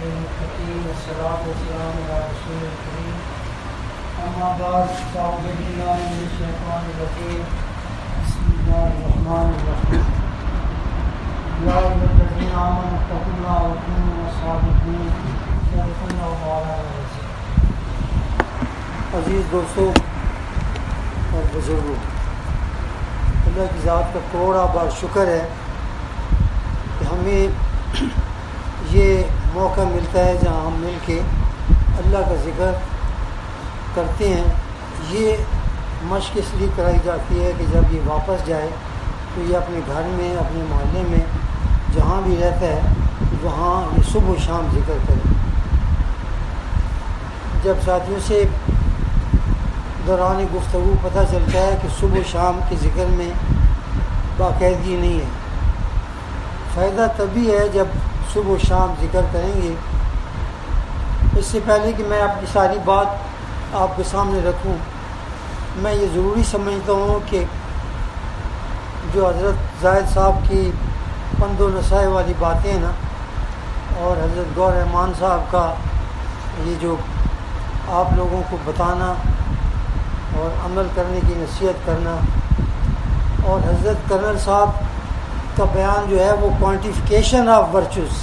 للمتقين والصلاة والسلام على رسول الكريم أما بعد فأعوذ بالله من الشيطان الرجيم بسم الله الرحمن الرحيم يا أيها الذين آمنوا اتقوا الله وكونوا مع الصادقين صدق الله مولانا العظيم. عزیز دوستوں اور بزرگوں، اللہ کی ذات کا کروڑا بار شکر ہے کہ ہمیں یہ موقع ملتا ہے جہاں ہم مل کے اللہ کا ذکر کرتے ہیں. یہ مشق اس لیے کرائی جاتی ہے کہ جب یہ واپس جائے تو یہ اپنے گھر میں، اپنے محلے میں، جہاں بھی رہتا ہے وہاں یہ صبح و شام ذکر کرے. جب ساتھیوں سے دوران گفتگو پتہ چلتا ہے کہ صبح و شام کے ذکر میں باقاعدگی نہیں ہے، فائدہ تبھی ہے جب صبح و شام ذکر کریں گے. اس سے پہلے کہ میں اپنی ساری بات آپ کے سامنے رکھوں، میں یہ ضروری سمجھتا ہوں کہ جو حضرت زاہد صاحب کی پند و نصیحت والی باتیں ہیں نا، اور حضرت گور رحمان صاحب کا یہ جو آپ لوگوں کو بتانا اور عمل کرنے کی نصیحت کرنا، اور حضرت کرنل صاحب کا بیان جو ہے وہ کوانٹیفیکیشن آف ورچوز،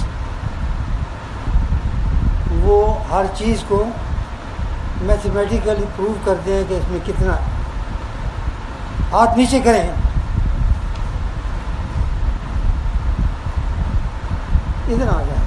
وہ ہر چیز کو میتھمیٹیکلی پروو کرتے ہیں کہ اس میں کتنا. ہاتھ نیچے کریں، ادھر آ جائیں.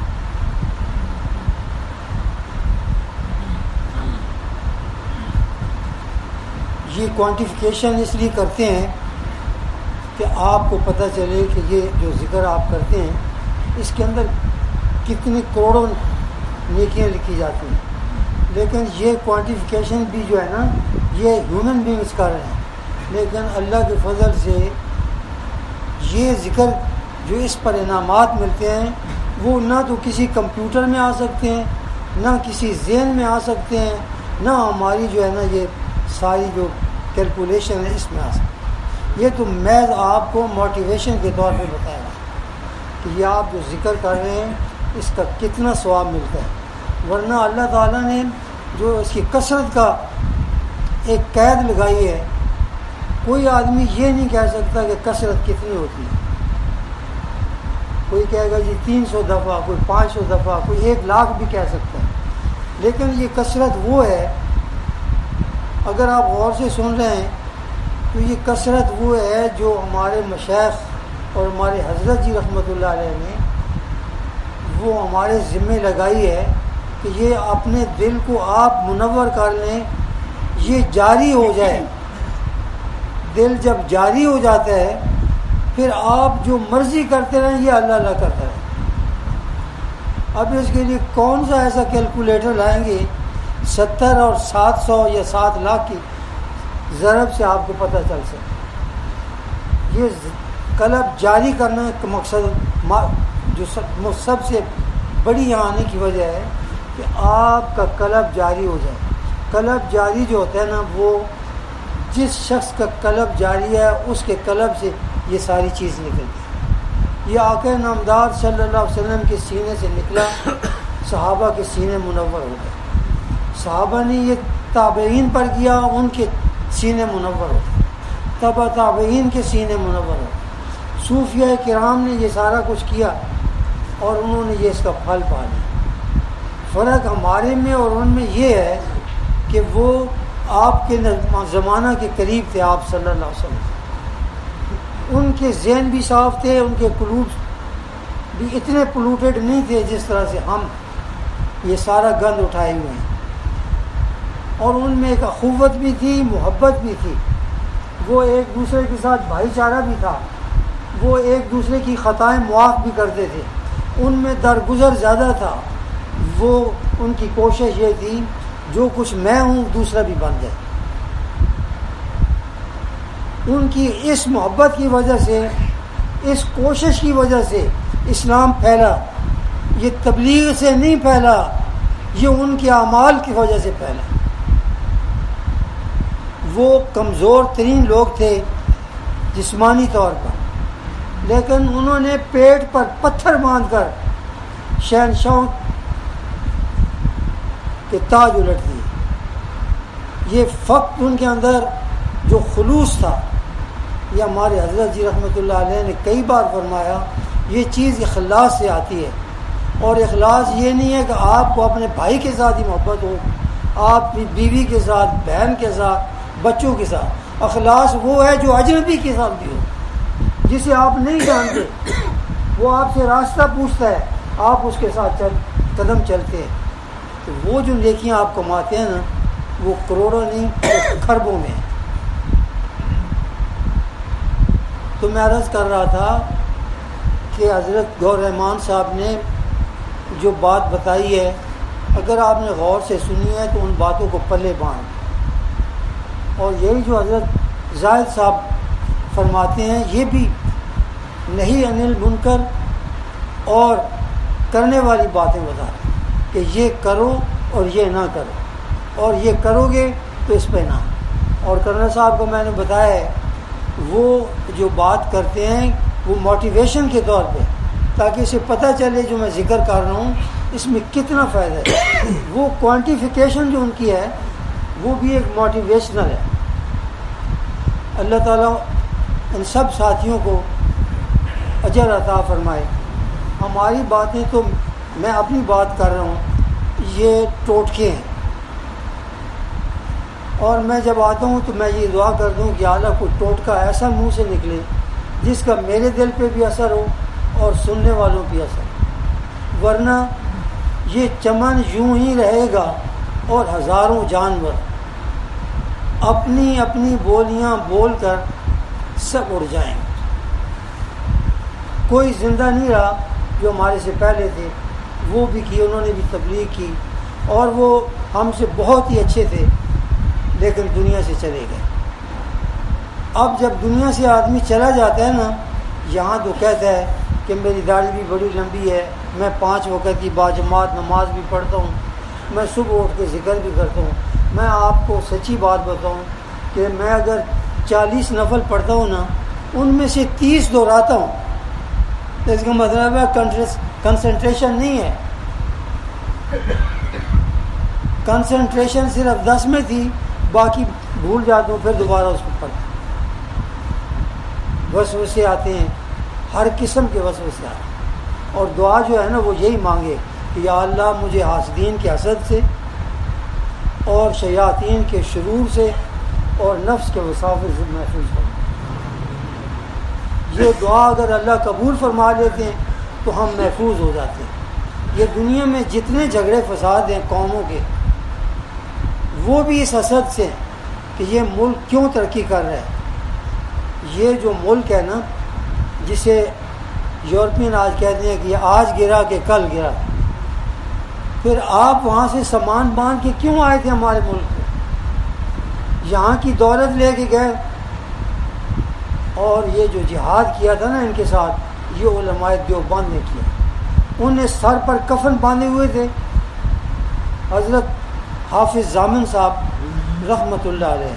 یہ کوانٹیفیکیشن اس لیے کرتے ہیں کہ آپ کو پتہ چلے کہ یہ جو ذکر آپ کرتے ہیں اس کے اندر کتنے کروڑوں نیکیاں لکھی جاتی ہیں. لیکن یہ کوانٹیفیکیشن بھی جو ہے نا یہ ہیومن بینگس کر رہے ہیں، لیکن اللہ کے فضل سے یہ ذکر جو اس پر انعامات ملتے ہیں وہ نہ تو کسی کمپیوٹر میں آ سکتے ہیں، نہ کسی ذہن میں آ سکتے ہیں، نہ ہماری جو ہے نا یہ ساری جو کیلکولیشن ہے اس میں آ سکتے. یہ تو محض آپ کو موٹیویشن کے طور پہ بتایا گا کہ یہ آپ جو ذکر کر رہے ہیں اس کا کتنا ثواب ملتا ہے. ورنہ اللہ تعالیٰ نے جو اس کی کثرت کا ایک قید لگائی ہے، کوئی آدمی یہ نہیں کہہ سکتا کہ کثرت کتنی ہوتی ہے. کوئی کہے گا جی 300 دفعہ، کوئی 500 دفعہ، کوئی 1,00,000 بھی کہہ سکتا ہے. لیکن یہ کثرت وہ ہے، اگر آپ غور سے سن رہے ہیں تو یہ کثرت وہ ہے جو ہمارے مشائخ اور ہمارے حضرت جی رحمۃ اللہ علیہ نے وہ ہمارے ذمے لگائی ہے کہ یہ اپنے دل کو آپ منور کر لیں، یہ جاری ہو جائے. دل جب جاری ہو جاتا ہے پھر آپ جو مرضی کرتے رہیں یہ اللہ اللہ کرتا ہے. اب اس کے لیے کون سا ایسا کیلکولیٹر لائیں گے 70 اور 700 یا 7 لاکھ کی ضرب سے آپ کو پتہ چل سکے. یہ قلب جاری کرنے کا مقصد جو سب سے بڑی یہاں آنے کی وجہ ہے کہ آپ کا قلب جاری ہو جائے. قلب جاری جو ہوتا ہے نا، وہ جس شخص کا قلب جاری ہے اس کے قلب سے یہ ساری چیز نکلتی ہے. یہ آقا نامدار صلی اللہ علیہ وسلم کے سینے سے نکلا، صحابہ کے سینے منور ہو گئے. صحابہ نے یہ تابعین پر کیا، ان کے سینے منور ہو گئے. تبع تابعین کے سینے منور ہو گئے. صوفیاء کرام نے یہ سارا کچھ کیا اور انہوں نے یہ اس کا پھل پا لیا. فرق ہمارے میں اور ان میں یہ ہے کہ وہ آپ کے زمانہ کے قریب تھے، آپ صلی اللہ علیہ وسلم. ان کے ذہن بھی صاف تھے، ان کے قلوب بھی اتنے پولوٹیڈ نہیں تھے جس طرح سے ہم یہ سارا گند اٹھائے ہوئے ہیں. اور ان میں ایک اخوت بھی تھی، محبت بھی تھی. وہ ایک دوسرے کے ساتھ بھائی چارہ بھی تھا. وہ ایک دوسرے کی خطائیں معاف بھی کرتے تھے. ان میں درگزر زیادہ تھا. وہ ان کی کوشش یہ تھی جو کچھ میں ہوں دوسرا بھی بن جائے. ان کی اس محبت کی وجہ سے، اس کوشش کی وجہ سے اسلام پھیلا. یہ تبلیغ سے نہیں پھیلا، یہ ان کے اعمال کی وجہ سے پھیلا. وہ کمزور ترین لوگ تھے جسمانی طور پر، لیکن انہوں نے پیٹ پر پتھر باندھ کر شہنشاہوں کہ تاج الٹ دیے. یہ فقط ان کے اندر جو خلوص تھا، یہ ہمارے حضرت جی رحمۃ اللہ علیہ نے کئی بار فرمایا، یہ چیز اخلاص سے آتی ہے. اور اخلاص یہ نہیں ہے کہ آپ کو اپنے بھائی کے ساتھ ہی محبت ہو، آپ کی بیوی کے ساتھ، بہن کے ساتھ، بچوں کے ساتھ. اخلاص وہ ہے جو اجنبی کے ساتھ بھی ہو، جسے آپ نہیں جانتے، وہ آپ سے راستہ پوچھتا ہے، آپ اس کے ساتھ قدم چلتے ہیں. تو وہ جو نیکیاں آپ کماتے ہیں نا، وہ کروڑوں نہیں کھربوں میں. تو میں عرض کر رہا تھا کہ حضرت گور رحمان صاحب نے جو بات بتائی ہے، اگر آپ نے غور سے سنی ہے تو ان باتوں کو پلے باندھ. اور یہی جو حضرت زاہد صاحب فرماتے ہیں، یہ بھی نہیں انل منکر اور کرنے والی باتیں بتاتے ہیں کہ یہ کرو اور یہ نہ کرو، اور یہ کرو گے تو اس پہ نہ. اور کرنل صاحب کو میں نے بتایا ہے، وہ جو بات کرتے ہیں وہ موٹیویشن کے طور پہ، تاکہ اسے پتہ چلے جو میں ذکر کر رہا ہوں اس میں کتنا فائدہ ہے. وہ کوانٹیفیکیشن جو ان کی ہے وہ بھی ایک موٹیویشنل ہے. اللہ تعالیٰ ان سب ساتھیوں کو اجر عطا فرمائے. ہماری باتیں تو، میں اپنی بات کر رہا ہوں، یہ ٹوٹکے ہیں. اور میں جب آتا ہوں تو میں یہ دعا کرتا ہوں کہ اعلیٰ کو ٹوٹکا ایسا منہ سے نکلے جس کا میرے دل پہ بھی اثر ہو اور سننے والوں پہ اثر. ورنہ یہ چمن یوں ہی رہے گا اور ہزاروں جانور اپنی اپنی بولیاں بول کر سب اڑ جائیں. کوئی زندہ نہیں رہا. جو ہمارے سے پہلے تھے وہ بھی کی، انہوں نے بھی تبلیغ کی، اور وہ ہم سے بہت ہی اچھے تھے، لیکن دنیا سے چلے گئے. اب جب دنیا سے آدمی چلا جاتا ہے نا، یہاں تو کہتا ہے کہ میری داڑھی بھی بڑی لمبی ہے، میں 5 وقت کی باجماعت نماز بھی پڑھتا ہوں، میں صبح اٹھ کے ذکر بھی کرتا ہوں. میں آپ کو سچی بات بتاؤں کہ میں اگر 40 نفل پڑھتا ہوں نا، ان میں سے 30 دہراتا ہوں. اس کا مطلب ہے کنسنٹریشن نہیں ہے. کنسنٹریشن صرف 10 میں تھی، باقی بھول جاتا ہوں، پھر دوبارہ اس کو پڑھتا ہوں. وسوسے آتے ہیں، ہر قسم کے وسوسے آتے ہیں. اور دعا جو ہے نا وہ یہی مانگے کہ یا اللہ مجھے حاسدین کے حسد سے اور شیاطین کے شرور سے اور نفس کے وساوس سے محفوظ کرو. یہ دعا اگر اللہ قبول فرما لیتے ہیں تو ہم محفوظ ہو جاتے ہیں. یہ دنیا میں جتنے جھگڑے فساد ہیں قوموں کے، وہ بھی اس حسد سے کہ یہ ملک کیوں ترقی کر رہا ہے. یہ جو ملک ہے نا، جسے یورپین آج کہتے ہیں کہ یہ آج گرا کہ کل گرا، پھر آپ وہاں سے سامان باندھ کے کیوں آئے تھے ہمارے ملک میں؟ یہاں کی دولت لے کے گئے. اور یہ جو جہاد کیا تھا نا ان کے ساتھ، یہ علماء دیوبند نے کیا. انہیں سر پر کفن باندھے ہوئے تھے. حضرت حافظ ضامن صاحب رحمۃ اللہ علیہ،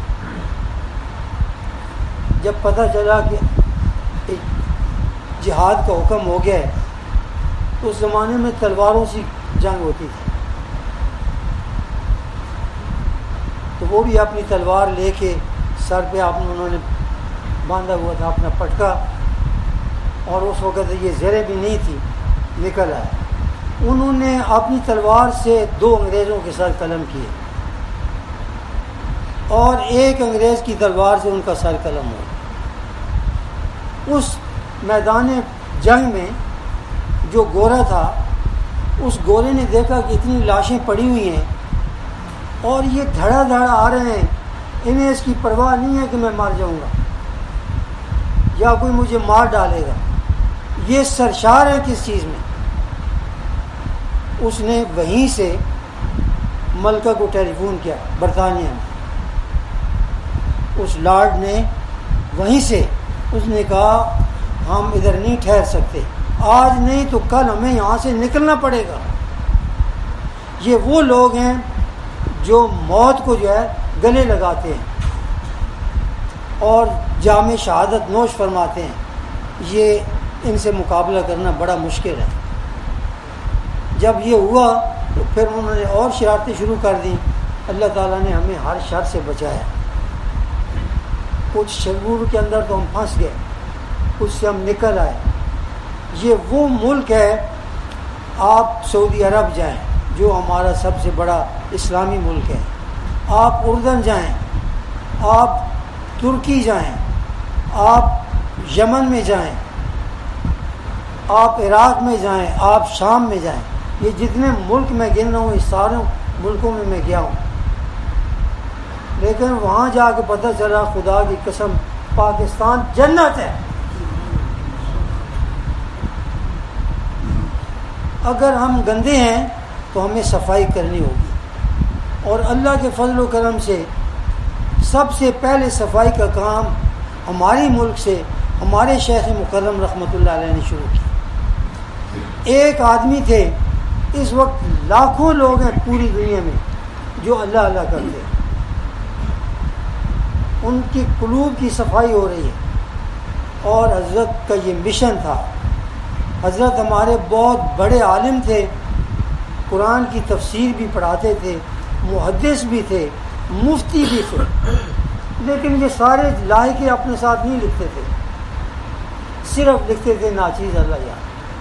جب پتہ چلا کہ جہاد کا حکم ہو گیا ہے، تو اس زمانے میں تلواروں سے جنگ ہوتی تھی، تو وہ بھی اپنی تلوار لے کے سر پہ انہوں نے باندھا ہوا تھا اپنا پٹکا. اور اس وقت یہ زریں بھی نہیں تھی، نکل آئے. انہوں نے اپنی تلوار سے 2 انگریزوں کے سر قلم کیے، اور ایک انگریز کی تلوار سے ان کا سر قلم ہوا. اس میدان جنگ میں جو گورا تھا، اس گورے نے دیکھا کہ اتنی لاشیں پڑی ہوئی ہیں اور یہ دھڑا دھڑا آ رہے ہیں، انہیں اس کی پرواہ نہیں ہے کہ میں مر جاؤں گا یا کوئی مجھے مار ڈالے گا، یہ سرشار ہے کس چیز میں. اس نے وہیں سے ملکہ کو ٹیلی فون کیا برطانیہ میں. اس لارڈ نے وہیں سے اس نے کہا ہم ادھر نہیں ٹھہر سکتے، آج نہیں تو کل ہمیں یہاں سے نکلنا پڑے گا. یہ وہ لوگ ہیں جو موت کو جو ہے گلے لگاتے ہیں اور جام شہادت نوش فرماتے ہیں. یہ ان سے مقابلہ کرنا بڑا مشکل ہے. جب یہ ہوا تو پھر انہوں نے اور شرارتیں شروع کر دیں. اللہ تعالیٰ نے ہمیں ہر شر سے بچایا. کچھ شرور کے اندر تو ہم پھنس گئے, کچھ سے ہم نکل آئے. یہ وہ ملک ہے, آپ سعودی عرب جائیں جو ہمارا سب سے بڑا اسلامی ملک ہے, آپ اردن جائیں, آپ ترکی جائیں, آپ یمن میں جائیں, آپ عراق میں جائیں, آپ شام میں جائیں. یہ جتنے ملک میں گن رہا ہوں اس سارے ملکوں میں گیا ہوں, لیکن وہاں جا کے پتہ چلا خدا کی قسم پاکستان جنت ہے. اگر ہم گندے ہیں تو ہمیں صفائی کرنی ہوگی, اور اللہ کے فضل و کرم سے سب سے پہلے صفائی کا کام ہمارے ملک سے ہمارے شیخ مکرم رحمۃ اللہ علیہ نے شروع کی. ایک آدمی تھے, اس وقت لاکھوں لوگ ہیں پوری دنیا میں جو اللہ اللہ کرتے ہیں, ان کی قلوب کی صفائی ہو رہی ہے, اور حضرت کا یہ مشن تھا. حضرت ہمارے بہت بڑے عالم تھے, قرآن کی تفسیر بھی پڑھاتے تھے, محدث بھی تھے, مفتی بھی تھے, لیکن یہ سارے لائحے اپنے ساتھ نہیں لکھتے تھے, صرف لکھتے تھے ناچیز اللہ جان.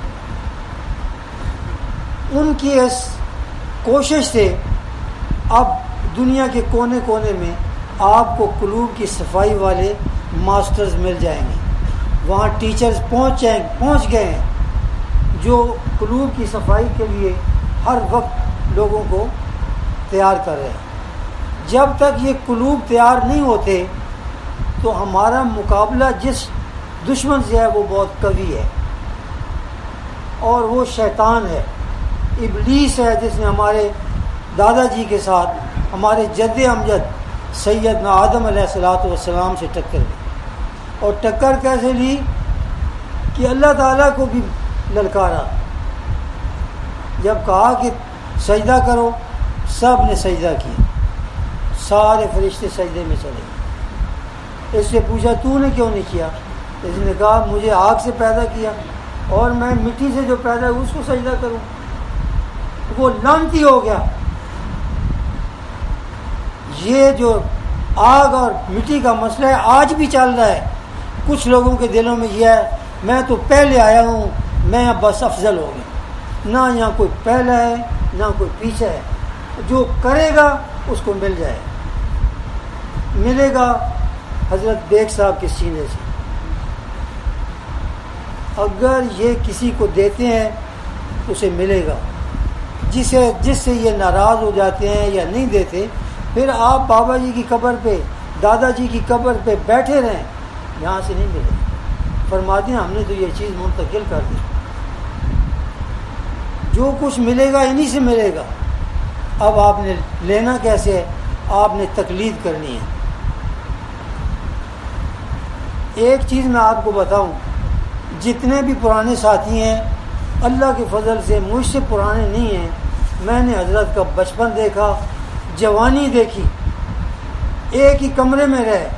ان کی اس کوشش سے اب دنیا کے کونے کونے میں آپ کو قلوب کی صفائی والے ماسٹرز مل جائیں گے. وہاں ٹیچرز پہنچ گئے ہیں جو قلوب کی صفائی کے لیے ہر وقت لوگوں کو تیار کر رہے ہیں. جب تک یہ قلوب تیار نہیں ہوتے تو ہمارا مقابلہ جس دشمن سے ہے وہ بہت قوی ہے, اور وہ شیطان ہے, ابلیس ہے, جس نے ہمارے دادا جی کے ساتھ ہمارے جد امجد سیدنا آدم علیہ الصلوۃ والسلام سے ٹکر لی. اور ٹکر کیسے لی کہ اللہ تعالیٰ کو بھی للکارا. جب کہا کہ سجدہ کرو, سب نے سجدہ کیا, سارے فرشتے سجدے میں چلے گئے. اس سے پوچھا تو نے کیوں نہیں کیا؟ اس نے کہا مجھے آگ سے پیدا کیا اور میں مٹی سے جو پیدا ہے اس کو سجدہ کروں. وہ لعنتی ہو گیا. یہ جو آگ اور مٹی کا مسئلہ ہے آج بھی چل رہا ہے. کچھ لوگوں کے دلوں میں یہ ہے میں تو پہلے آیا ہوں, میں بس افضل ہو گیا. نہ یہاں کوئی پہلا ہے نہ کوئی پیچھے ہے, جو کرے گا اس کو مل جائے, ملے گا حضرت بیگ صاحب کے سینے سے. اگر یہ کسی کو دیتے ہیں اسے ملے گا, جس سے یہ ناراض ہو جاتے ہیں یا نہیں دیتے, پھر آپ بابا جی کی قبر پہ دادا جی کی قبر پہ بیٹھے رہیں, یہاں سے نہیں ملے. فرماتے ہیں ہم نے تو یہ چیز منتقل کر دی, جو کچھ ملے گا انہی سے ملے گا. اب آپ نے لینا کیسے ہے؟ آپ نے تقلید کرنی ہے. ایک چیز میں آپ کو بتاؤں, جتنے بھی پرانے ساتھی ہیں اللہ کے فضل سے مجھ سے پرانے نہیں ہیں. میں نے حضرت کا بچپن دیکھا, جوانی دیکھی, ایک ہی کمرے میں رہے.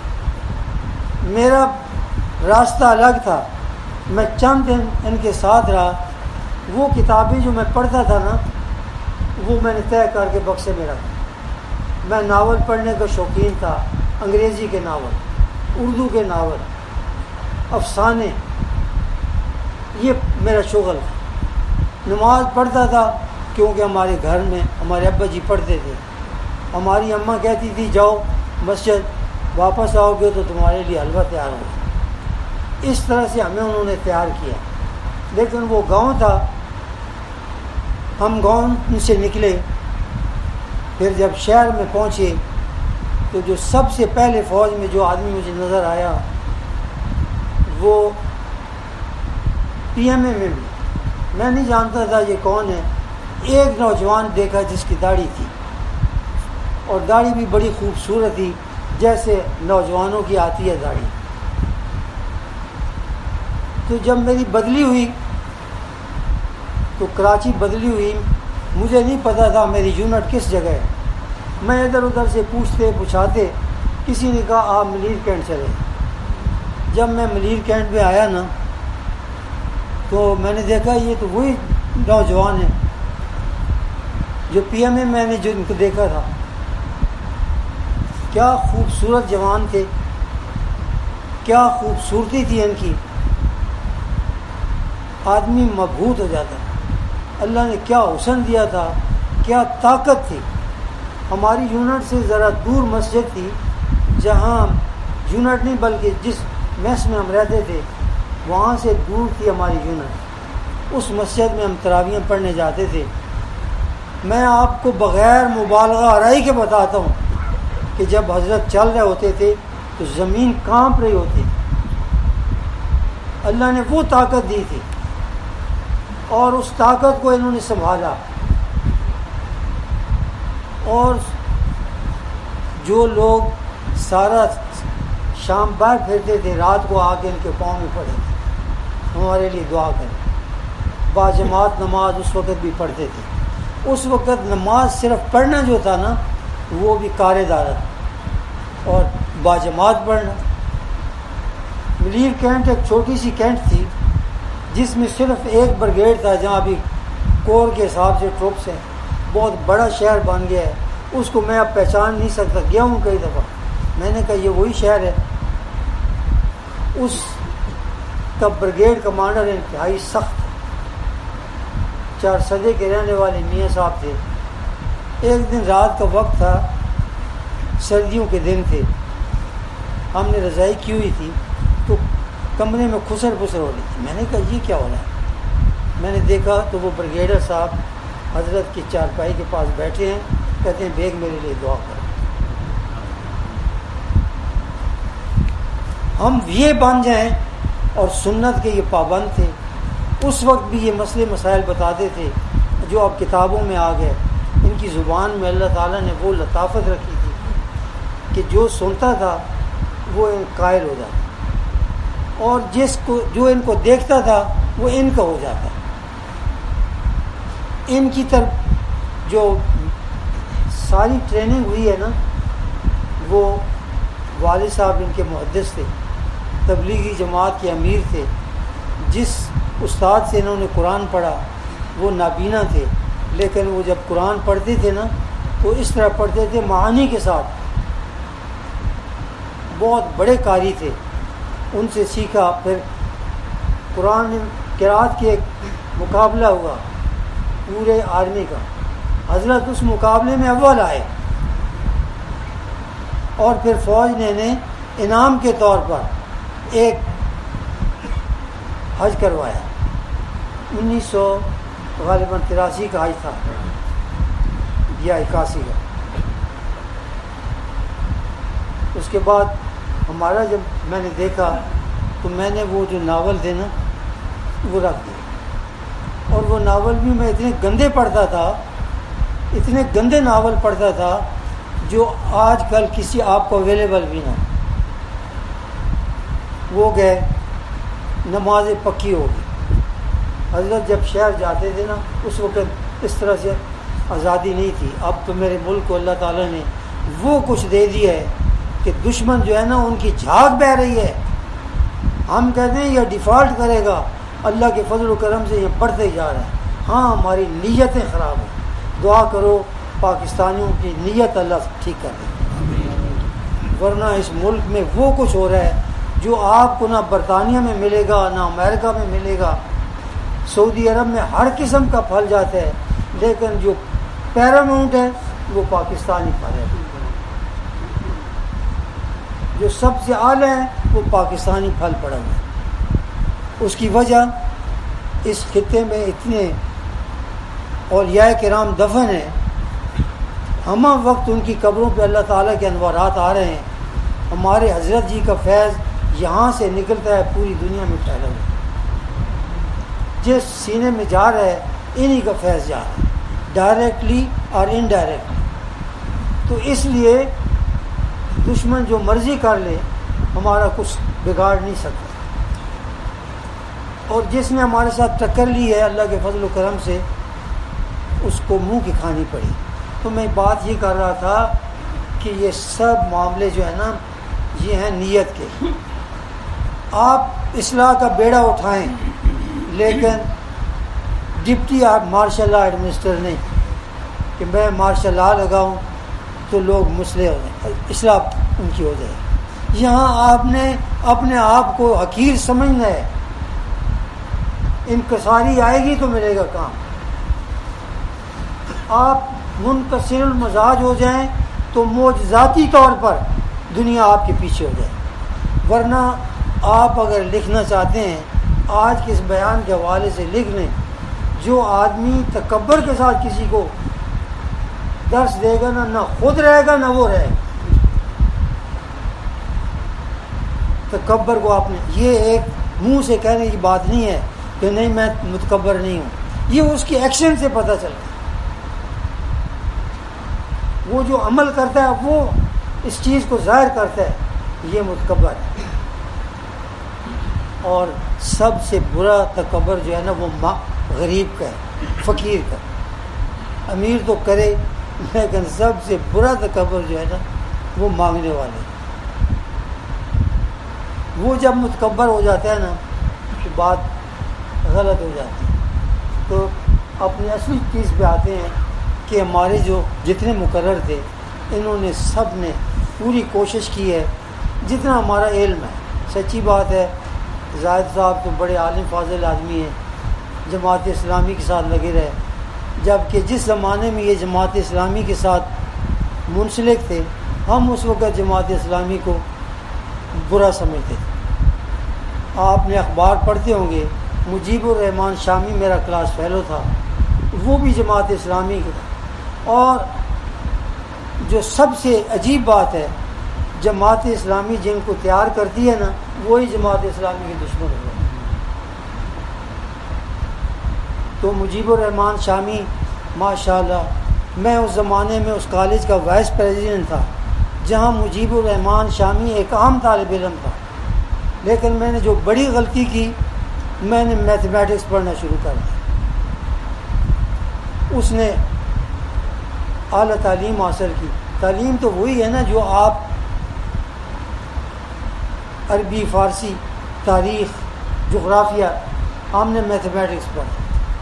میرا راستہ الگ تھا, میں چند دن ان کے ساتھ رہا. وہ کتابیں جو میں پڑھتا تھا نا وہ میں نے طے کر کے بکسے میں رکھا. میں ناول پڑھنے کا شوقین تھا, انگریزی کے ناول, اردو کے ناول, افسانے, یہ میرا شغل تھا. نماز پڑھتا تھا کیونکہ ہمارے گھر میں ہمارے ابا جی پڑھتے تھے. ہماری اماں کہتی تھی جاؤ مسجد, واپس آؤ گے تو تمہارے لیے حلوہ تیار ہوگا. اس طرح سے ہمیں انہوں نے تیار کیا. لیکن وہ گاؤں تھا, ہم گاؤں سے نکلے, پھر جب شہر میں پہنچے تو جو سب سے پہلے فوج میں جو آدمی مجھے نظر آیا وہ پی ایم اے میں بھی, میں نہیں جانتا تھا یہ کون ہے. ایک نوجوان دیکھا جس کی داڑھی تھی, اور داڑھی بھی بڑی خوبصورت تھی جیسے نوجوانوں کی آتی ہے داڑھی. تو جب میری بدلی ہوئی تو کراچی بدلی ہوئی, مجھے نہیں پتا تھا میری یونٹ کس جگہ ہے. میں ادھر ادھر سے پوچھاتے, کسی نے کہا آپ ملیر کینٹ چلے. جب میں ملیر کینٹ پہ آیا نا تو میں نے دیکھا یہ تو وہی نوجوان ہے. جو پی ایم اے میں نے جو ان کو دیکھا تھا، کیا خوبصورت جوان تھے، کیا خوبصورتی تھی ان کی، آدمی مبہوت ہو جاتا۔ اللہ نے کیا حسن دیا تھا، کیا طاقت تھی۔ ہماری یونٹ سے ذرا دور مسجد تھی، جہاں یونٹ نہیں بلکہ جس میس میں ہم رہتے تھے وہاں سے دور تھی ہماری یونٹ۔ اس مسجد میں ہم تراویح پڑھنے جاتے تھے۔ میں آپ کو بغیر مبالغہ آرائی کے بتاتا ہوں کہ جب حضرت چل رہے ہوتے تھے تو زمین کانپ رہی ہوتی۔ اللہ نے وہ طاقت دی تھی اور اس طاقت کو انہوں نے سنبھالا، اور جو لوگ سارا شام باہر پھرتے تھے رات کو آ کے ان کے پاؤں میں پڑے تھے، ہمارے لیے دعا کریں۔ باجماعت نماز اس وقت بھی پڑھتے تھے۔ اس وقت نماز صرف پڑھنا جو تھا نا وہ بھی کار دارت اور باجماعت پڑھنا۔ ملیر کینٹ ایک چھوٹی سی کینٹ تھی جس میں صرف ایک بریگیڈ تھا، جہاں بھی کور کے حساب سے ٹروپس ہیں۔ بہت بڑا شہر بن گیا ہے، اس کو میں اب پہچان نہیں سکتا، گیا ہوں کئی دفعہ۔ میں نے کہا یہ وہی شہر ہے۔ اس کا بریگیڈ کمانڈر انتہائی سخت، 4 سدے کے رہنے والے میاں صاحب تھے۔ ایک دن رات کا وقت تھا، سردیوں کے دن تھے، ہم نے رضائی کی ہوئی تھی تو کمرے میں خسر پسر ہو رہی تھی۔ میں نے کہا یہ کیا ہو رہا ہے؟ میں نے دیکھا تو وہ بریگیڈر صاحب حضرت کی چارپائی کے پاس بیٹھے ہیں، کہتے ہیں بیگ میرے لیے دعا کرو۔ ہم یہ بن جائیں، اور سنت کے یہ پابند تھے۔ اس وقت بھی یہ مسئلے مسائل بتاتے تھے جو اب کتابوں میں آ گئے۔ ان کی زبان میں اللہ تعالیٰ نے وہ لطافت رکھی تھی کہ جو سنتا تھا وہ قائل ہو جاتا، اور جو ان کو دیکھتا تھا وہ ان کا ہو جاتا۔ ان کی طرف جو ساری ٹریننگ ہوئی ہے نا، وہ والد صاحب ان کے محدث تھے، تبلیغی جماعت کے امیر تھے۔ جس استاد سے انہوں نے قرآن پڑھا وہ نابینا تھے، لیکن وہ جب قرآن پڑھتے تھے نا تو اس طرح پڑھتے تھے معانی کے ساتھ۔ بہت بڑے قاری تھے، ان سے سیکھا۔ پھر قرآن قرات کے ایک مقابلہ ہوا پورے آرمی کا، حضرت اس مقابلے میں اول آئے، اور پھر فوج نے انہیں انعام کے طور پر ایک حج کروایا۔ 1983 کا حج تھا یا 81 کا۔ اس کے بعد ہمارا جب میں نے دیکھا تو میں نے وہ جو ناول تھے نا وہ رکھ دیے، اور وہ ناول بھی میں اتنے گندے پڑھتا تھا، اتنے گندے ناول پڑھتا تھا جو آج کل کسی آپ کو اویلیبل بھی نہ۔ وہ گئے، نمازیں پکی ہو گئی۔ حضرت جب شہر جاتے تھے نا اس وقت اس طرح سے آزادی نہیں تھی۔ اب تو میرے ملک کو اللہ تعالیٰ نے وہ کچھ دے دیا ہے کہ دشمن جو ہے نا ان کی جھاگ بہ رہی ہے۔ ہم کہتے ہیں یہ ڈیفالٹ کرے گا، اللہ کے فضل و کرم سے یہ بڑھتے ہی جا رہا ہے۔ ہاں ہماری نیتیں خراب ہیں، دعا کرو پاکستانیوں کی نیت اللہ ٹھیک کر دے، ورنہ اس ملک میں وہ کچھ ہو رہا ہے جو آپ کو نہ برطانیہ میں ملے گا نہ امریکہ میں ملے گا۔ سعودی عرب میں ہر قسم کا پھل جاتا ہے، لیکن جو پیراماؤنٹ ہے وہ پاکستانی پھل ہے، جو سب سے اعلیٰ ہے وہ پاکستانی پھل پڑا ہے۔ اس کی وجہ اس خطے میں اتنے اولیاء کرام دفن ہیں، ہمہ وقت ان کی قبروں پہ اللہ تعالیٰ کے انوارات آ رہے ہیں۔ ہمارے حضرت جی کا فیض یہاں سے نکلتا ہے، پوری دنیا میں پھیلا ہوا، جس سینے میں جا رہا ہے انہی کا فیض جا رہا ہے، ڈائریکٹلی اور انڈائریکٹلی۔ تو اس لیے دشمن جو مرضی کر لے ہمارا کچھ بگاڑ نہیں سکتا، اور جس نے ہمارے ساتھ ٹکر لی ہے اللہ کے فضل و کرم سے اس کو منہ کی کھانی پڑی۔ تو میں بات یہ کر رہا تھا کہ یہ سب معاملے جو ہے نا یہ ہیں نیت کے۔ آپ اصلاح کا بیڑا اٹھائیں لیکن ڈپٹی مارشل لا ایڈمنسٹر نہیں، کہ میں ماشاء اللہ لگاؤں تو لوگ مسلح ہو جائیں، اصلاح ان کی ہو جائے. یہاں آپ نے اپنے آپ کو حقیر سمجھنا ہے. انکساری آئے گی تو ملے گا کام. آپ منکسر المزاج ہو جائیں تو معجزاتی طور پر دنیا آپ کے پیچھے ہو جائے. ورنہ آپ اگر لکھنا چاہتے ہیں آج کے اس بیان کے حوالے سے لکھ لیں، جو آدمی تکبر کے ساتھ کسی کو درس دے گا نہ خود رہے گا نہ وہ رہے گا. تکبر کو آپ نے، یہ ایک منہ سے کہنے کی بات نہیں ہے کہ نہیں میں متکبر نہیں ہوں، یہ اس کی ایکشن سے پتہ چلتا ہے. وہ جو عمل کرتا ہے وہ اس چیز کو ظاہر کرتا ہے، یہ متکبر ہے. اور سب سے برا تکبر جو ہے نا وہ غریب کا ہے، فقیر کا. امیر تو کرے لیکن سب سے برا تکبر جو ہے نا وہ مانگنے والے. وہ جب متکبر ہو جاتا ہے نا تو بات غلط ہو جاتی ہے. تو اپنی اصلی چیز پہ آتے ہیں کہ ہمارے جو جتنے مقرر تھے انہوں نے سب نے پوری کوشش کی ہے جتنا ہمارا علم ہے. سچی بات ہے زاہد صاحب تو بڑے عالم فاضل آدمی ہیں، جماعت اسلامی کے ساتھ لگے رہے، جبکہ جس زمانے میں یہ جماعت اسلامی کے ساتھ منسلک تھے ہم اس وقت جماعت اسلامی کو برا سمجھتے تھے. آپ نے اخبار پڑھتے ہوں گے، مجیب الرحمان شامی میرا کلاس فیلو تھا، وہ بھی جماعت اسلامی کا تھا. اور جو سب سے عجیب بات ہے جماعت اسلامی جن کو تیار کرتی ہے نا وہی جماعت اسلامی کے دشمن ہو گئے. تو مجیب الرحمان شامی ماشاءاللہ، میں اس زمانے میں اس کالج کا وائس پریزیڈنٹ تھا جہاں مجیب الرحمان شامی ایک عام طالب علم تھا. لیکن میں نے جو بڑی غلطی کی، میں نے میتھمیٹکس پڑھنا شروع کر دیا. اس نے اعلیٰ تعلیم حاصل کی. تعلیم تو وہی ہے نا جو آپ عربی، فارسی، تاریخ، جغرافیہ، ہم نے میتھمیٹکس پڑھا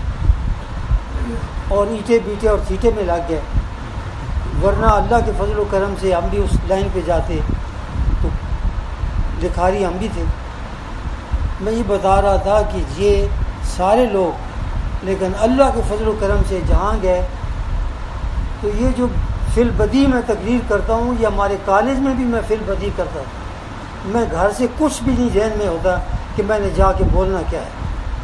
اور ایٹے بیٹے اور تھیٹے میں لگ گئے. ورنہ اللہ کے فضل و کرم سے ہم بھی اس لائن پہ جاتے تو لکھاری ہم بھی تھے. میں یہ بتا رہا تھا کہ یہ سارے لوگ لیکن اللہ کے فضل و کرم سے جہاں گئے. تو یہ جو فی البدی میں تقریر کرتا ہوں یہ ہمارے کالج میں بھی میں فی البدی کرتا تھا. میں گھر سے کچھ بھی نہیں ذہن میں ہوتا کہ میں نے جا کے بولنا کیا ہے.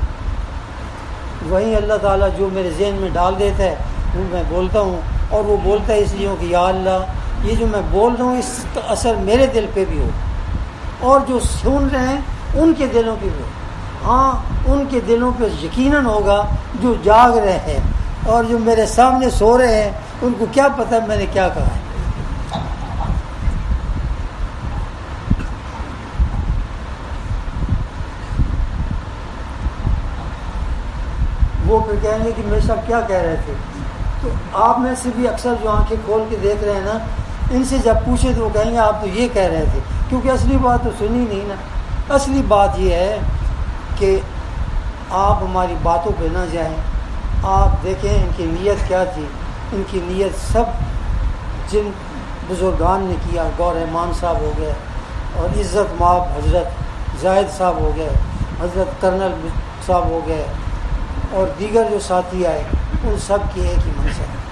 وہیں اللہ تعالیٰ جو میرے ذہن میں ڈال دیتا ہے وہ میں بولتا ہوں. اور وہ بولتا ہے اس لیے کہ یا اللہ یہ جو میں بول رہا ہوں اس کا اثر میرے دل پہ بھی ہو اور جو سن رہے ہیں ان کے دلوں پہ بھی ہو. ہاں ان کے دلوں پہ یقیناً ہوگا جو جاگ رہے ہیں، اور جو میرے سامنے سو رہے ہیں ان کو کیا پتہ میں نے کیا کہا ہے. وہ پھر کہیں گے کہ میں سب کیا کہہ رہے تھے. تو آپ میں سے بھی اکثر جو آنکھیں کھول کے دیکھ رہے ہیں نا، ان سے جب پوچھے تو وہ کہیں گے آپ تو یہ کہہ رہے تھے، کیونکہ اصلی بات تو سنی نہیں نا. اصلی بات یہ ہے کہ آپ ہماری باتوں پہ نہ جائیں. آپ دیکھیں ان کی نیت کیا تھی. ان کی نیت سب جن بزرگان نے کیا، گور رحمان صاحب ہو گئے اور عزت مآب حضرت زاہد صاحب ہو گئے، حضرت کرنل صاحب ہو گئے اور دیگر جو ساتھی آئے، ان سب کی ایک ہی منشا ہے.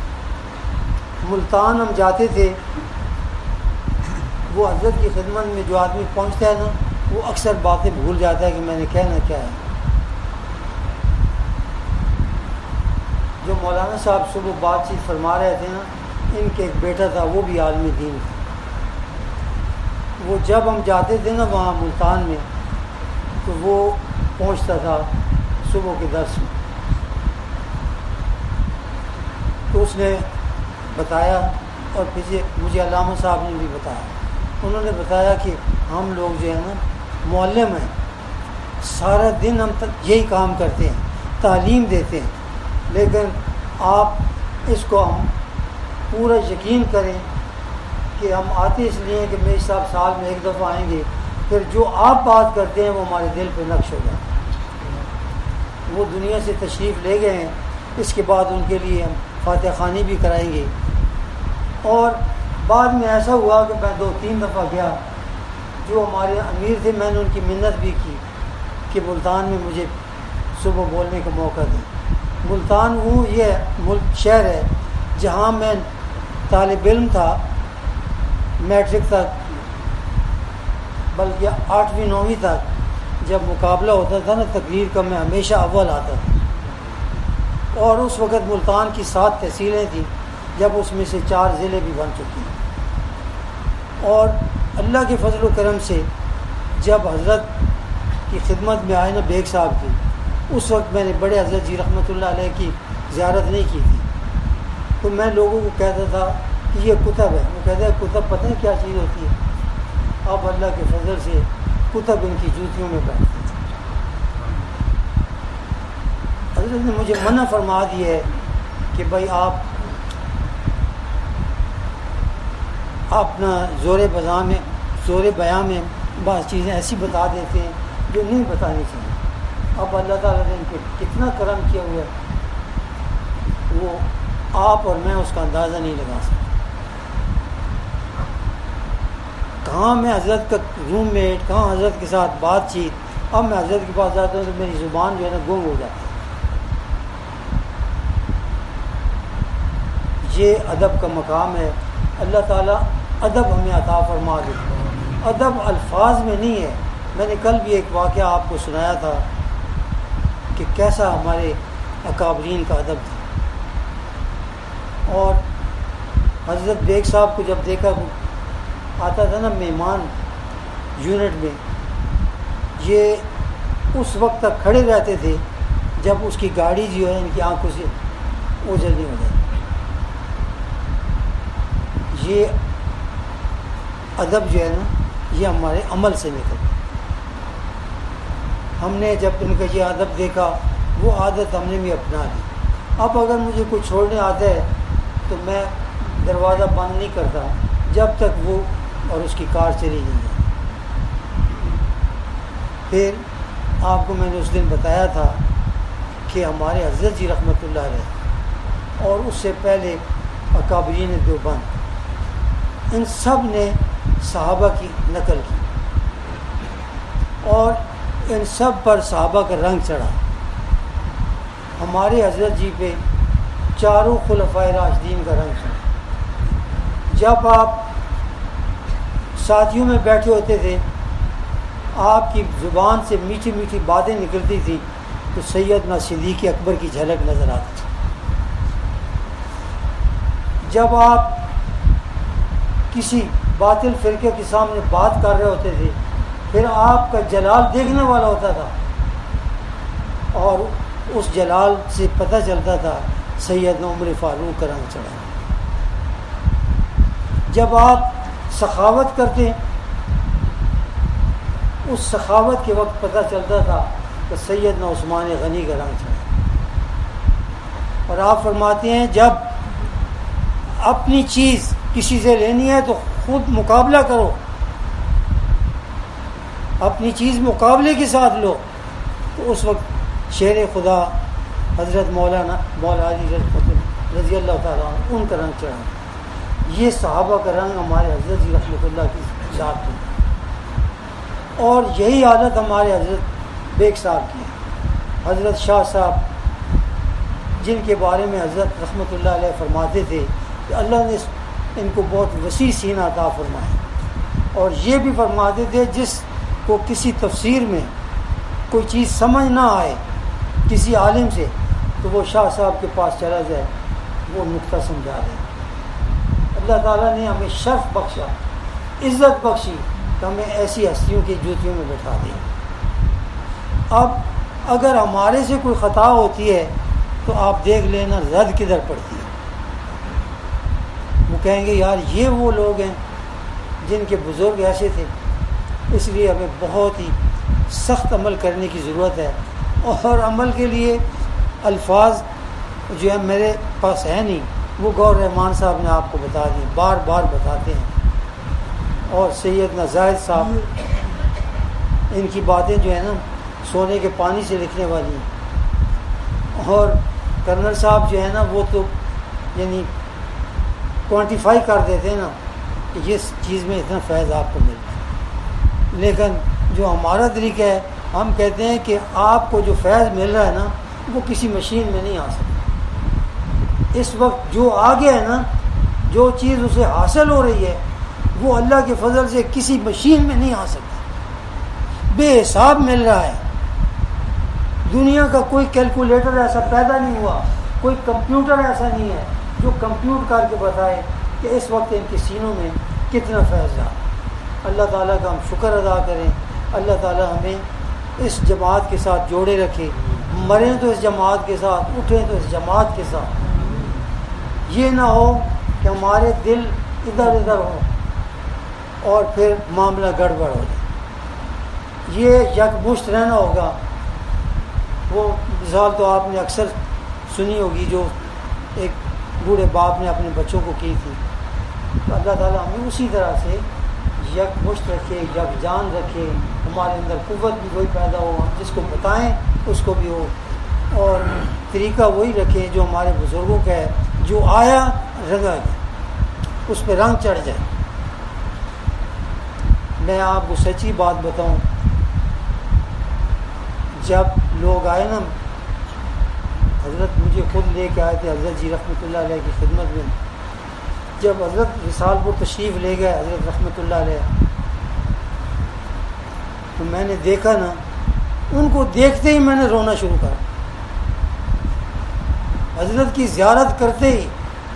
ملتان ہم جاتے تھے، وہ حضرت کی خدمت میں جو آدمی پہنچتا ہے نا وہ اکثر باتیں بھول جاتا ہے کہ میں نے کہنا کیا ہے. جو مولانا صاحب صبح بات چیت فرما رہے تھے نا، ان کے ایک بیٹا تھا وہ بھی عالم دین تھا. وہ جب ہم جاتے تھے نا وہاں ملتان میں تو وہ پہنچتا تھا صبح کے درس میں. تو اس نے بتایا اور پھر مجھے علامہ صاحب نے بھی بتایا. انہوں نے بتایا کہ ہم لوگ جو ہے نا معلم ہیں، سارا دن ہم یہی کام کرتے ہیں، تعلیم دیتے ہیں، لیکن آپ اس کو ہم پورا یقین کریں کہ ہم آتے اس لیے کہ میرے صاحب سال میں ایک دفعہ آئیں گے، پھر جو آپ بات کرتے ہیں وہ ہمارے دل پہ نقش ہو جاتا ہے. وہ دنیا سے تشریف لے گئے ہیں، اس کے بعد ان کے لیے ہم فاتح خوانی بھی کرائیں گے. اور بعد میں ایسا ہوا کہ میں 2-3 دفعہ گیا. جو ہمارے امیر تھے میں نے ان کی منت بھی کی کہ ملتان میں مجھے صبح بولنے کا موقع دیں. ملتان وہ یہ شہر ہے جہاں میں طالب علم تھا میٹرک تک، بلکہ 8ویں 9ویں تک. جب مقابلہ ہوتا تھا نا تقریر کا میں ہمیشہ اول آتا تھا. اور اس وقت ملتان کی 7 تحصیلیں تھیں، جب اس میں سے 4 ضلع بھی بن چکی ہیں. اور اللہ کے فضل و کرم سے جب حضرت کی خدمت میں آئے نا بیگ صاحب کی، اس وقت میں نے بڑے حضرت جی رحمۃ اللہ علیہ کی زیارت نہیں کی تھی. تو میں لوگوں کو کہتا تھا کہ یہ کتب ہے. وہ کہتا ہے کتب پتہ ہے کیا چیز ہوتی ہے؟ اب اللہ کے فضل سے کتب ان کی جوتیوں میں بیٹھتی تھی. حضرت نے مجھے منع فرما دیا ہے کہ بھائی آپ اپنا زور بیاں میں بعض چیزیں ایسی بتا دیتے ہیں جو نہیں بتانی چاہیے. اب اللہ تعالیٰ نے ان کے کتنا کرم کیا ہوا ہے وہ آپ اور میں اس کا اندازہ نہیں لگا سکتے. کہاں میں حضرت کا روم میٹ، کہاں حضرت کے ساتھ بات چیت. اب میں حضرت کے پاس جاتا ہوں تو میری زبان جو ہے نا گم ہو جاتی ہے. یہ ادب کا مقام ہے. اللہ تعالیٰ ادب ہمیں عطا فرما دے. ادب الفاظ میں نہیں ہے. میں نے کل بھی ایک واقعہ آپ کو سنایا تھا کہ کیسا ہمارے اکابرین کا ادب تھا. اور حضرت بیگ صاحب کو جب دیکھا آتا تھا نا مہمان یونٹ میں، یہ اس وقت تک کھڑے رہتے تھے جب اس کی گاڑی جو ہے ان کی آنکھوں سے اوجھل نہیں ہو جاتی. یہ ادب جو ہے نا یہ ہمارے عمل سے نکل. ہم نے جب ان کا یہ ادب دیکھا وہ عادت ہم نے بھی اپنا لی. اب اگر مجھے کوئی چھوڑنے آتا ہے تو میں دروازہ بند نہیں کرتا جب تک وہ اور اس کی کار چلی نہیں جائے. پھر آپ کو میں نے اس دن بتایا تھا کہ ہمارے حضرت جی رحمۃ اللہ علیہ اور اس سے پہلے اکابرین دیوبند ان سب نے صحابہ کی نقل کی اور ان سب پر صحابہ کا رنگ چڑھا. ہمارے حضرت جی پہ 4 خلفائے راشدین کا رنگ چڑھا. جب آپ ساتھیوں میں بیٹھے ہوتے تھے آپ کی زبان سے میٹھی میٹھی باتیں نکلتی تھی تو سیدنا صدیق اکبر کی جھلک نظر آتی تھی. جب آپ کسی باطل فرقے کے سامنے بات کر رہے ہوتے تھے پھر آپ کا جلال دیکھنے والا ہوتا تھا اور اس جلال سے پتہ چلتا تھا سیدنا عمر فاروق کا رنگ چڑھا. جب آپ سخاوت کرتے اس سخاوت کے وقت پتہ چلتا تھا کہ سیدنا عثمان غنی کا رنگ چڑھا. اور آپ فرماتے ہیں جب اپنی چیز کسی سے لینی ہے تو خود مقابلہ کرو، اپنی چیز مقابلے کے ساتھ لو. تو اس وقت شیر خدا حضرت مولا علی رضی اللہ تعالیٰ عنہ ان کا رنگ چڑھا. یہ صحابہ کا رنگ ہمارے حضرت جی رحمۃ اللہ کی ذات تھی. اور یہی حالت ہمارے حضرت بیگ صاحب کی ہے. حضرت شاہ صاحب جن کے بارے میں حضرت رحمۃ اللہ علیہ فرماتے تھے کہ اللہ نے ان کو بہت وسیع سینہ عطا فرمایا. اور یہ بھی فرماتے تھے جس کو کسی تفسیر میں کوئی چیز سمجھ نہ آئے کسی عالم سے تو وہ شاہ صاحب کے پاس چلا جائے وہ نقطہ سمجھا دیں. اللہ تعالیٰ نے ہمیں شرف بخشا، عزت بخشی کہ ہمیں ایسی ہستیوں کی جوتیوں میں بٹھا دیا. اب اگر ہمارے سے کوئی خطا ہوتی ہے تو آپ دیکھ لینا رد کدھر پڑتی ہے. وہ کہیں گے یار یہ وہ لوگ ہیں جن کے بزرگ ایسے تھے. اس لیے ہمیں بہت ہی سخت عمل کرنے کی ضرورت ہے. اور عمل کے لیے الفاظ جو ہے میرے پاس ہے نہیں، وہ گور رحمان صاحب نے آپ کو بتا دی، بار بار بتاتے ہیں. اور سیدنا زاہد صاحب ان کی باتیں جو ہے نا سونے کے پانی سے لکھنے والی ہیں. اور کرنل صاحب جو ہے نا وہ تو یعنی کوانٹیفائی کر دیتے ہیں نا کہ جس چیز میں اتنا فیض آپ کو مل رہا ہے. لیکن جو ہمارا طریقہ ہے ہم کہتے ہیں کہ آپ کو جو فیض مل رہا ہے نا وہ کسی مشین میں نہیں آ سکتا. اس وقت جو آ گیا ہے نا جو چیز اسے حاصل ہو رہی ہے وہ اللہ کے فضل سے کسی مشین میں نہیں آ سکتا. بے حساب مل رہا ہے. دنیا کا کوئی کیلکولیٹر ایسا پیدا نہیں ہوا, کوئی کمپیوٹر ایسا نہیں ہے جو کمپیوٹ کر کے بتائے کہ اس وقت ان کے سینوں میں کتنا فیض رہا. اللہ تعالیٰ کا ہم شکر ادا کریں. اللہ تعالیٰ ہمیں اس جماعت کے ساتھ جوڑے رکھے. مریں تو اس جماعت کے ساتھ, اٹھیں تو اس جماعت کے ساتھ. یہ نہ ہو کہ ہمارے دل ادھر ادھر ہو اور پھر معاملہ گڑبڑ ہو جائے. یہ یکمشت رہنا ہوگا. وہ مثال تو آپ نے اکثر سنی ہوگی جو ایک بوڑھے باپ نے اپنے بچوں کو کی تھی. تو اللہ تعالیٰ ہمیں اسی طرح سے یکمشت رکھے, یکجان رکھے. ہمارے اندر قوت بھی وہی پیدا ہو, ہم جس کو بتائیں اس کو بھی ہو, اور طریقہ وہی رکھیں جو ہمارے بزرگوں کا ہے. جو آیا رنگا گیا, اس پہ رنگ چڑھ جائے. میں آپ کو سچی بات بتاؤں, جب لوگ آئے نا, حضرت مجھے خود لے کے آئے تھے حضرت جی رحمۃ اللہ علیہ کی خدمت میں. جب حضرت رسال پور تشریف لے گئے حضرت رحمۃ اللہ علیہ, تو میں نے دیکھا نا, ان کو دیکھتے ہی میں نے رونا شروع کر. حضرت کی زیارت کرتے ہی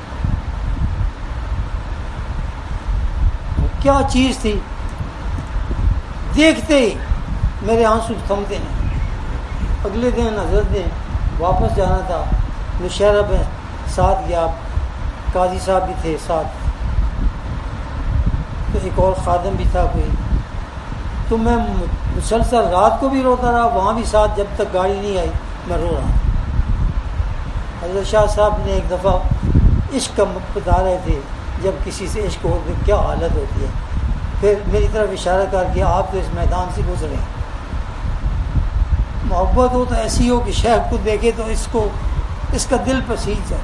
کیا چیز تھی, دیکھتے ہی میرے آنسو تھمتے ہیں. اگلے دن حضرت نے واپس جانا تھا, نوشہرہ میں ساتھ گیا, قاضی صاحب بھی تھے ساتھ, تو ایک اور خادم بھی تھا کوئی. تو میں مسلسل رات کو بھی روتا رہا, وہاں بھی ساتھ, جب تک گاڑی نہیں آئی میں رو رہا. حضرت شاہ صاحب نے ایک دفعہ عشق کا بتا رہے تھے, جب کسی سے عشق ہو تو کیا حالت ہوتی ہے. پھر میری طرف اشارہ کر کے آپ تو اس میدان سے گزرے. محبت ہو تو ایسی ہو کہ شیخ کو دیکھے تو اس کا دل پسیج جائے.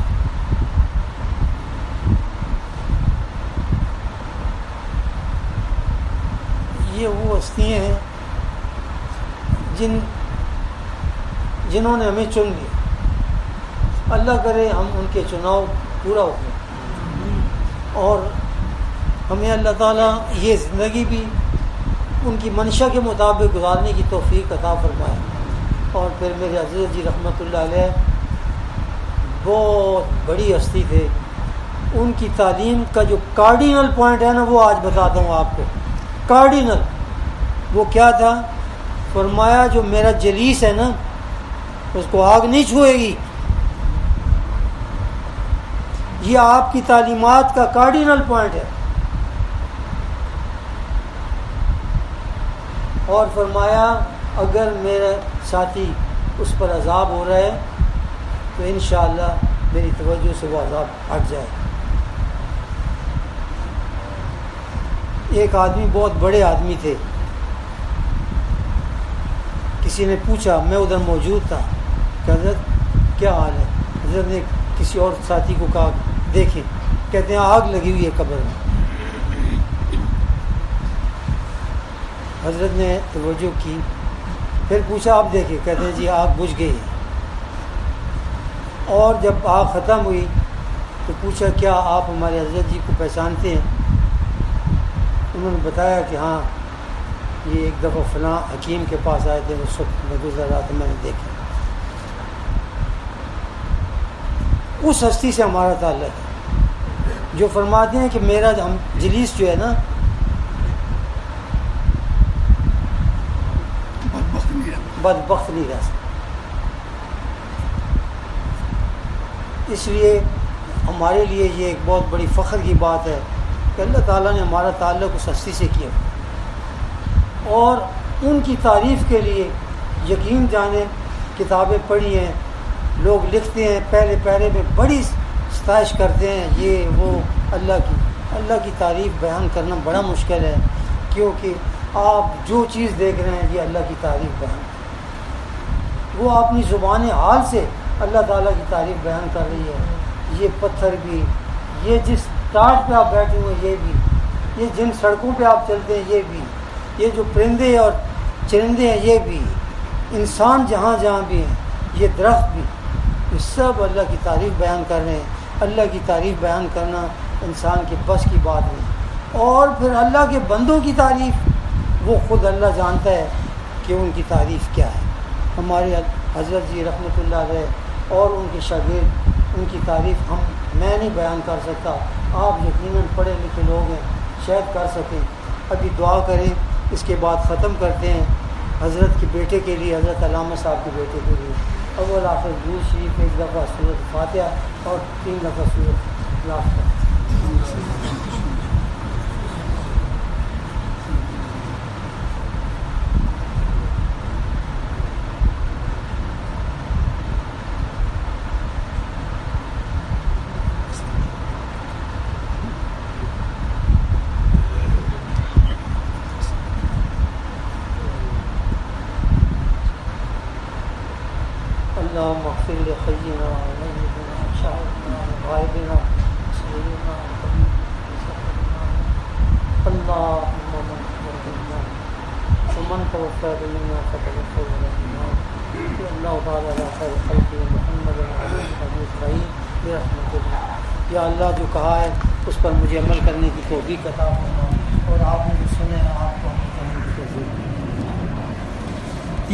یہ وہ ہستیاں ہیں جنہوں نے ہمیں چن لیا. اللہ کرے ہم ان کے چناؤ پورا ہو گئے, اور ہمیں اللہ تعالیٰ یہ زندگی بھی ان کی منشا کے مطابق گزارنے کی توفیق عطا فرمائے. اور پھر میرے حضرت جی رحمۃ اللہ علیہ بہت بڑی ہستی تھے. ان کی تعلیم کا جو کارڈینل پوائنٹ ہے نا, وہ آج بتاتا ہوں آپ کو. کارڈینل وہ کیا تھا؟ فرمایا جو میرا جلیس ہے نا اس کو آگ نہیں چھوئے گی. یہ آپ کی تعلیمات کا کارڈینل پوائنٹ ہے. اور فرمایا اگر میرا ساتھی اس پر عذاب ہو رہا ہے تو انشاءاللہ میری توجہ سے وہ عذاب ہٹ جائے. ایک آدمی بہت بڑے آدمی تھے, کسی نے پوچھا, میں ادھر موجود تھا, کہ حضرت کیا حال ہے؟ حضرت نے کسی اور ساتھی کو کہا دیکھیں, کہتے ہیں آگ لگی ہوئی ہے قبر میں. حضرت نے توجہ کی, پھر پوچھا آپ دیکھیں, کہتے ہیں جی آگ بجھ گئی ہے. اور جب آگ ختم ہوئی تو پوچھا کیا آپ ہمارے حضرت جی کو پہچانتے ہیں؟ انہوں نے بتایا کہ ہاں یہ ایک دفعہ فلاں حکیم کے پاس آئے تھے, اس وقت میں گزر رہا تھا, میں نے دیکھا. اس ہستی سے ہمارا تعلق ہے جو فرماتے ہیں کہ میرا جلیس جو ہے نا بدبخت نہیں رہ سکتا. اس لیے ہمارے لیے یہ ایک بہت بڑی فخر کی بات ہے کہ اللہ تعالیٰ نے ہمارا تعلق اس ہستی سے کیا, اور ان کی تعریف کے لیے یقین جانیں کتابیں پڑھی ہیں, لوگ لکھتے ہیں پہلے پیرے میں بڑی ستائش کرتے ہیں, یہ وہ. اللہ کی تعریف بیان کرنا بڑا مشکل ہے, کیونکہ آپ جو چیز دیکھ رہے ہیں یہ اللہ کی تعریف بیان, وہ اپنی زبان حال سے اللہ تعالیٰ کی تعریف بیان کر رہی ہے. یہ پتھر بھی، یہ جس ٹاٹ پہ آپ بیٹھے ہوئے یہ بھی، یہ جن سڑکوں پہ آپ چلتے ہیں یہ بھی، یہ جو پرندے اور چرندے ہیں یہ بھی، انسان جہاں جہاں بھی ہیں، یہ درخت بھی، یہ سب اللہ کی تعریف بیان کر رہے ہیں۔ اللہ کی تعریف بیان کرنا انسان کے بس کی بات نہیں۔ اور پھر اللہ کے بندوں کی تعریف، وہ خود اللہ جانتا ہے کہ ان کی تعریف کیا ہے۔ ہمارے حضرت جی رحمۃ اللہ علیہ اور ان کے شاگرد، ان کی تعریف میں نہیں بیان کر سکتا، آپ یقیناً پڑھے لکھے لوگ ہیں، شاید کر سکیں۔ ابھی دعا کریں، اس کے بعد ختم کرتے ہیں حضرت کے بیٹے کے لیے، حضرت علامہ صاحب کے بیٹے کے لیے۔ اول آخر درود شریف، ایک دفعہ سورۃ فاتحہ اور 3 دفعہ سورۃ اخلاص۔ اللهم اغفر لحينا وميتنا وشاهدنا وغائبنا وصغيرنا وكبيرنا، اللهم من تولنا ومن توفى منا فتوفه لنا، اللہ تعالیٰ علی خیر خلقہ محمد علیہ اسماعیل برحمتہ اللہ۔ یا اللہ جو کہا ہے اس پر مجھے عمل کرنے کی توفیق عطا فرما، اور آپ نے